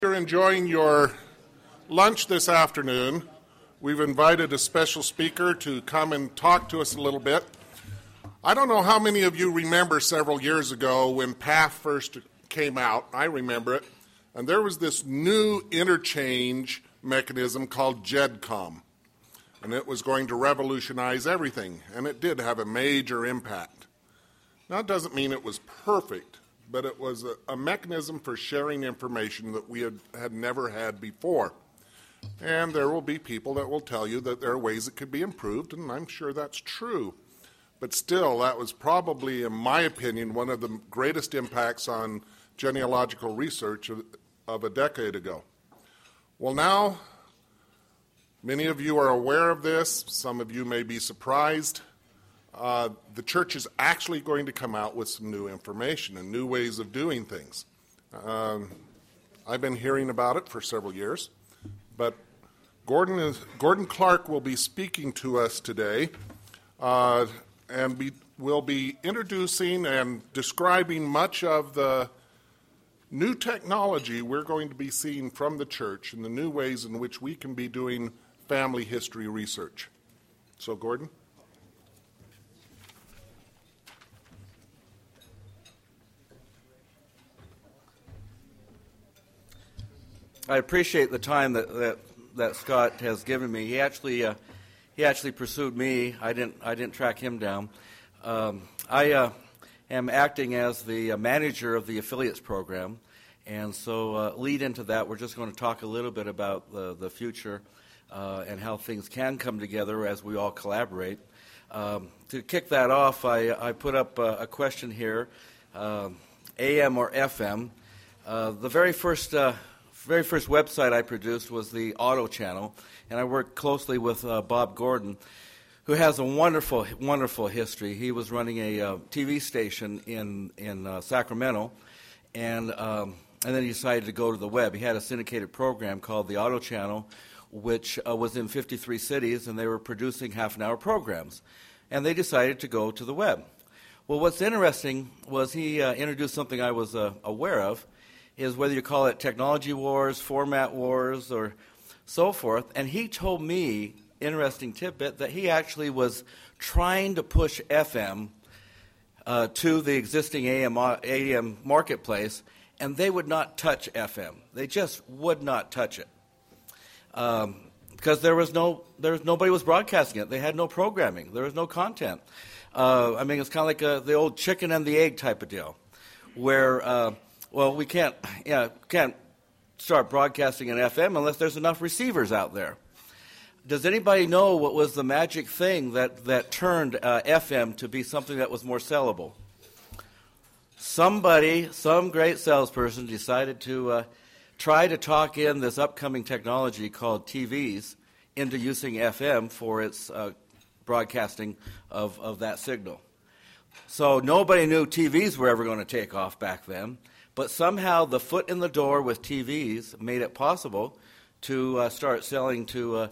You're enjoying your lunch this afternoon. We've invited a special speaker to come and talk to us a little bit. I don't know how many of you remember several years ago when PATH first came out. I remember it. And there was this new interchange mechanism called JEDCOM. And it was going to revolutionize everything. And it did have a major impact. Now, it doesn't mean it was perfect, but it was a mechanism for sharing information that we had never had before. And there will be people that will tell you that there are ways it could be improved, and I'm sure that's true. But still, that was probably, in my opinion, one of the greatest impacts on genealogical research of a decade ago. Well, now, many of you are aware of this. Some of you may be surprised. The church is actually going to come out with some new information and new ways of doing things. I've been hearing about it for several years, but Gordon Clark will be speaking to us today, and will be introducing and describing much of the new technology we're going to be seeing from the church and the new ways in which we can be doing family history research. So, Gordon? I appreciate the time that Scott has given me. He actually pursued me. I didn't track him down. I am acting as the manager of the affiliates program, and so lead into that. We're just going to talk a little bit about the future and how things can come together as we all collaborate. To kick that off, I put up a question here: AM or FM? The very first website I produced was the Auto Channel, and I worked closely with Bob Gordon, who has a wonderful, wonderful history. He was running a TV station in Sacramento, and then he decided to go to the web. He had a syndicated program called the Auto Channel, which was in 53 cities, and they were producing half-an-hour programs. And they decided to go to the web. Well, what's interesting was he introduced something I was aware of, is whether you call it technology wars, format wars, or so forth. And he told me, interesting tidbit, that he actually was trying to push FM to the existing AM marketplace, and they would not touch FM. They just would not touch it. Because nobody was broadcasting it. They had no programming. There was no content. It's kind of like the old chicken and the egg type of deal, where we can't start broadcasting in FM unless there's enough receivers out there. Does anybody know what was the magic thing that turned FM to be something that was more sellable? Some great salesperson decided to try to talk in this upcoming technology called TVs into using FM for its broadcasting of that signal. So nobody knew TVs were ever going to take off back then. But somehow the foot in the door with TVs made it possible to start selling to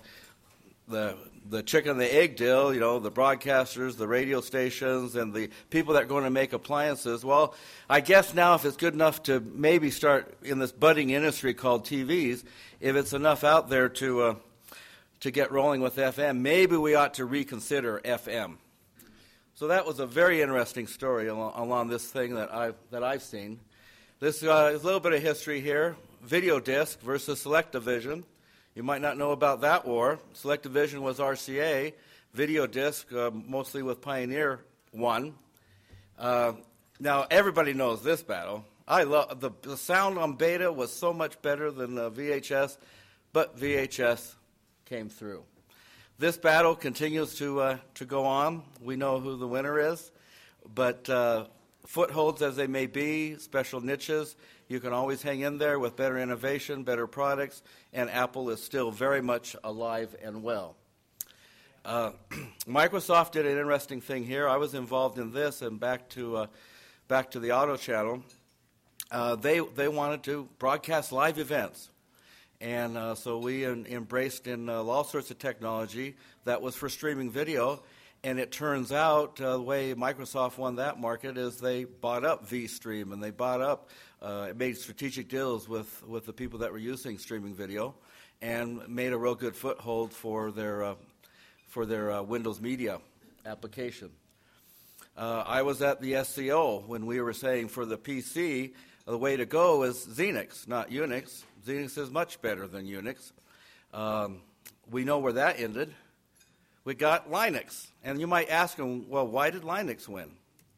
the chicken and the egg deal, the broadcasters, the radio stations, and the people that are going to make appliances. Well, I guess now if it's good enough to maybe start in this budding industry called TVs, if it's enough out there to get rolling with FM, maybe we ought to reconsider FM. So that was a very interesting story along this thing that I've seen. This is a little bit of history here. Video disc versus Selectavision. You might not know about that war. Selectavision was RCA. Video disc, mostly with Pioneer, won. Now, everybody knows this battle. I love the sound on Beta was so much better than VHS, but VHS came through. This battle continues to go on. We know who the winner is, but footholds as they may be, special niches, you can always hang in there with better innovation, better products, and Apple is still very much alive and well. Microsoft did an interesting thing here. I was involved in this, and back to the Auto Channel. They wanted to broadcast live events, and so we embraced in all sorts of technology that was for streaming video. And it turns out the way Microsoft won that market is they bought up vStream and they bought up It made strategic deals with the people that were using streaming video, and made a real good foothold for their Windows Media application. I was at the SCO when we were saying for the PC, the way to go is Xenix, not Unix. Xenix is much better than Unix. We know where that ended. We got Linux. And you might ask them, well, why did Linux win?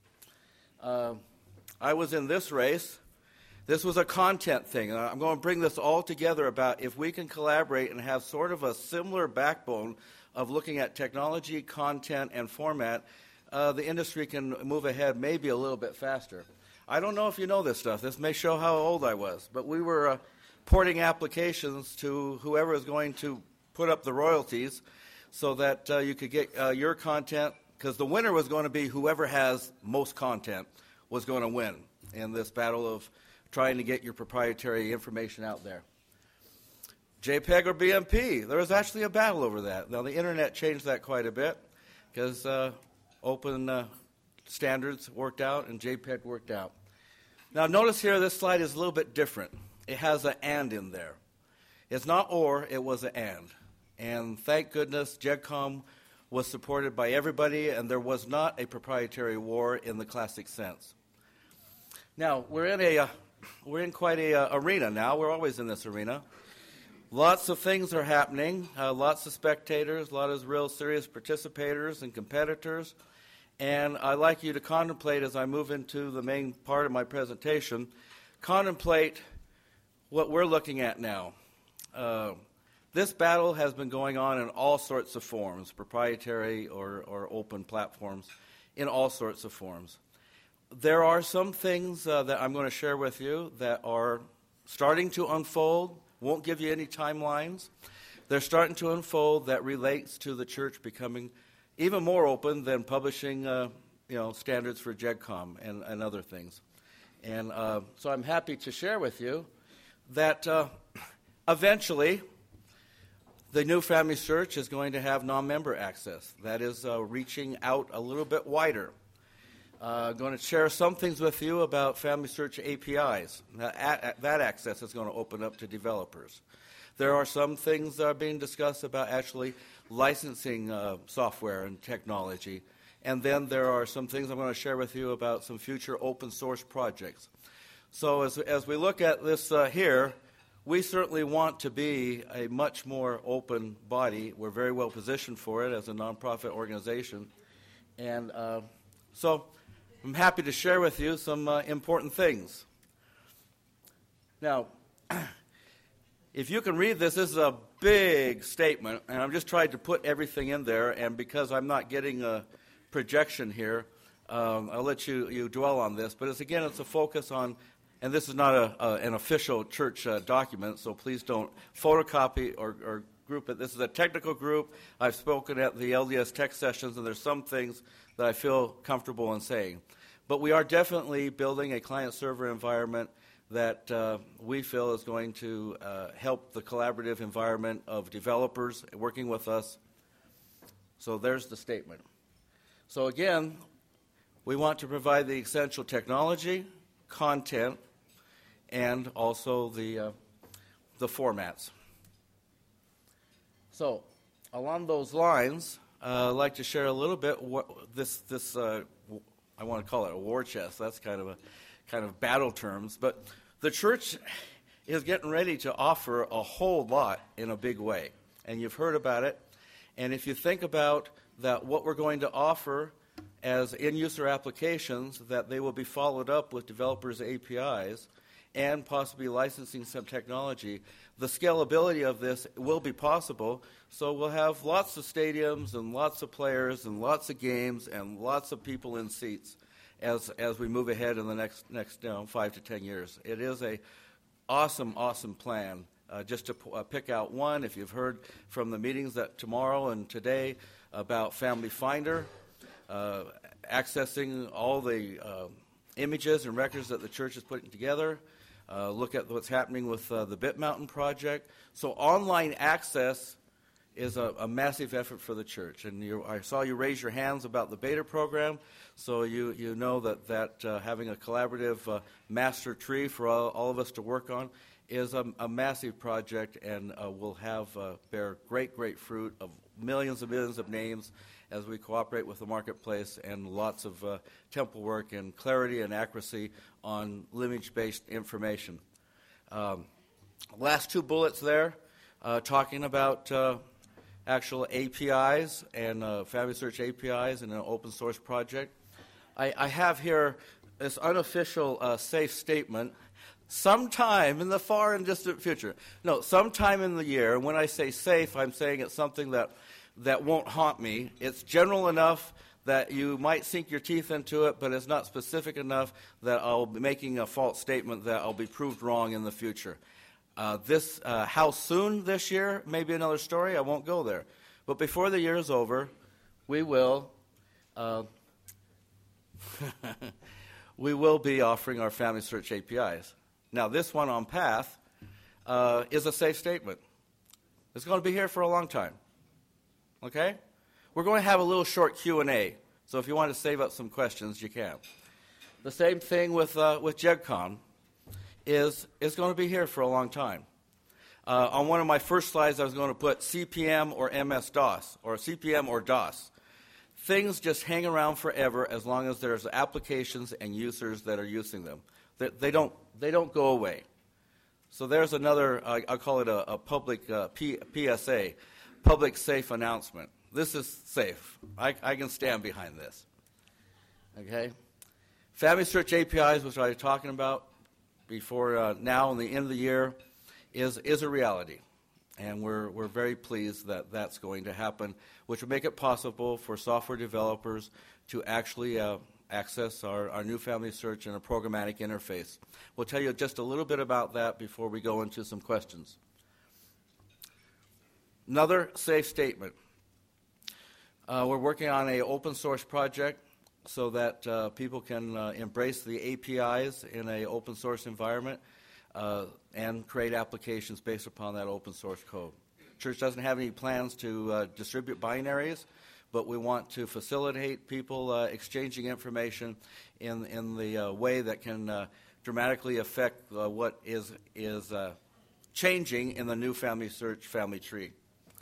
I was in this race. This was a content thing. I'm going to bring this all together about if we can collaborate and have sort of a similar backbone of looking at technology, content, and format, the industry can move ahead maybe a little bit faster. I don't know if you know this stuff. This may show how old I was. But we were porting applications to whoever is going to put up the royalties so that you could get your content, because the winner was going to be whoever has most content was going to win in this battle of trying to get your proprietary information out there. JPEG or BMP, there was actually a battle over that. Now, the internet changed that quite a bit because open standards worked out and JPEG worked out. Now, notice here this slide is a little bit different. It has an and in there. It's not or, it was an and. And thank goodness JEDCOM was supported by everybody, and there was not a proprietary war in the classic sense. Now, we're in quite a arena now. We're always in this arena. Lots of things are happening, lots of spectators, a lot of real serious participators and competitors. And I'd like you to contemplate, as I move into the main part of my presentation, contemplate what we're looking at now. This battle has been going on in all sorts of forms, proprietary or open platforms, in all sorts of forms. There are some things that I'm going to share with you that are starting to unfold. Won't give you any timelines. They're starting to unfold that relates to the church becoming even more open than publishing standards for JEDCOM and other things. And so I'm happy to share with you that eventually the New Family Search is going to have non-member access. That is reaching out a little bit wider. Going to share some things with you about Family Search APIs. That access is going to open up to developers. There are some things that are being discussed about actually licensing software and technology. And then there are some things I'm going to share with you about some future open source projects. So as we look at this here, we certainly want to be a much more open body. We're very well positioned for it as a nonprofit organization. And so I'm happy to share with you some important things. Now, if you can read this, this is a big statement, and I'm just trying to put everything in there, and because I'm not getting a projection here, I'll let you dwell on this. But it's a focus on, and this is not an official church document, so please don't photocopy or group it. This is a technical group. I've spoken at the LDS Tech sessions, and there's some things that I feel comfortable in saying. But we are definitely building a client-server environment that we feel is going to help the collaborative environment of developers working with us. So there's the statement. So again, we want to provide the essential technology, content, and also the formats. So along those lines, I'd like to share a little bit what this I want to call it a war chest. That's kind of battle terms, but the church is getting ready to offer a whole lot in a big way, and you've heard about it. And if you think about that, what we're going to offer as end-user applications, that they will be followed up with developers' APIs and possibly licensing some technology, the scalability of this will be possible. So we'll have lots of stadiums and lots of players and lots of games and lots of people in seats as we move ahead in the next 5 to 10 years. It is a awesome plan. Just to pick out one, if you've heard from the meetings that tomorrow and today about Family Finder, accessing all the images and records that the church is putting together, look at what's happening with the BitMountain project. So online access is a massive effort for the church. And I saw you raise your hands about the beta program, so you know that having a collaborative master tree for all of us to work on is a massive project, and will bear great fruit of millions and millions of names as we cooperate with the marketplace, and lots of temple work and clarity and accuracy on lineage-based information. Last two bullets there, talking about actual APIs and Family Search APIs and an open source project. I have here this unofficial safe statement. Sometime in the far and distant future. No, sometime in the year. When I say safe, I'm saying it's something that won't haunt me. It's general enough that you might sink your teeth into it, but it's not specific enough that I'll be making a false statement that I'll be proved wrong in the future. How soon this year may be another story. I won't go there. But before the year is over, we will we will be offering our Family Search APIs. Now, this one on Path is a safe statement. It's going to be here for a long time. Okay? We're going to have a little short Q&A, so if you want to save up some questions, you can. The same thing with JegCon is going to be here for a long time. On one of my first slides, I was going to put CPM or MS-DOS, or CPM or DOS. Things just hang around forever as long as there's applications and users that are using them. They don't go away. So there's another, I'll call it a public PSA, public safe announcement. This is safe. I can stand behind this. Okay? Family Search APIs, which I was talking about before now and the end of the year, is a reality. And we're very pleased that that's going to happen, which will make it possible for software developers to actually access our new Family Search in a programmatic interface. We'll tell you just a little bit about that before we go into some questions. Another safe statement. We're working on an open source project so that people can embrace the APIs in an open source environment and create applications based upon that open source code. Church doesn't have any plans to distribute binaries, but we want to facilitate people exchanging information in the way that can dramatically affect what is changing in the new Family Search family tree.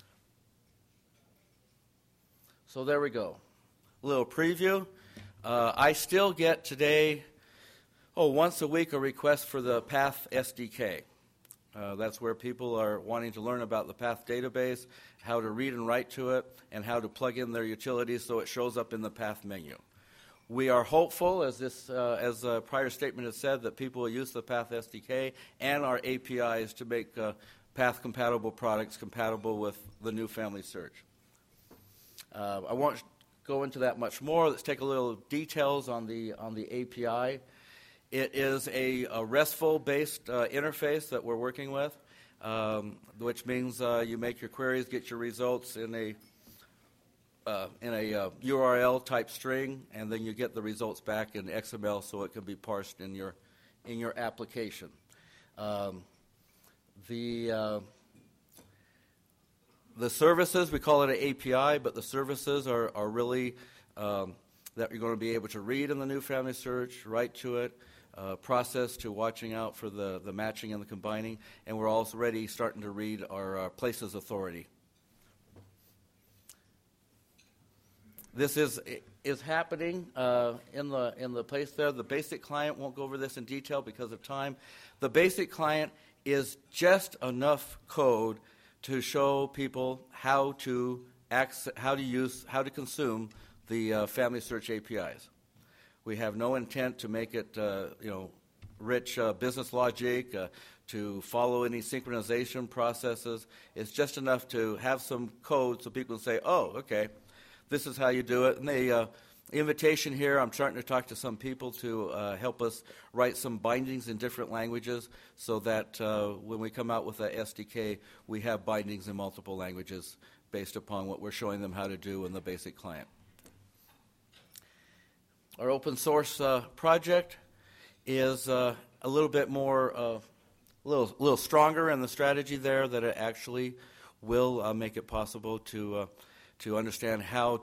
So there we go. A little preview. I still get today, once a week, a request for the Path SDK. That's where people are wanting to learn about the Path database, how to read and write to it, and how to plug in their utilities so it shows up in the Path menu. We are hopeful, as a prior statement has said, that people will use the Path SDK and our APIs to make Path-compatible products compatible with the new Family Search. I won't go into that much more. Let's take a little details on the API. It is a RESTful-based interface that we're working with, which means you make your queries, get your results in a URL type string, and then you get the results back in XML so it can be parsed in your application. The services, we call it an API, but the services are really that you're going to be able to read in the new Family Search, write to it, process to watching out for the matching and the combining, and we're also already starting to read our places authority. This is happening in the place there. The basic client, won't go over this in detail because of time. The basic client is just enough code to show people how to consume the Family Search APIs. We have no intent to make it, rich business logic, to follow any synchronization processes. It's just enough to have some code so people can say, oh, okay, this is how you do it. And the invitation here, I'm starting to talk to some people to help us write some bindings in different languages so that when we come out with a SDK, we have bindings in multiple languages based upon what we're showing them how to do in the basic client. Our open source project is a little bit more, a little stronger in the strategy there, that it actually will make it possible to understand how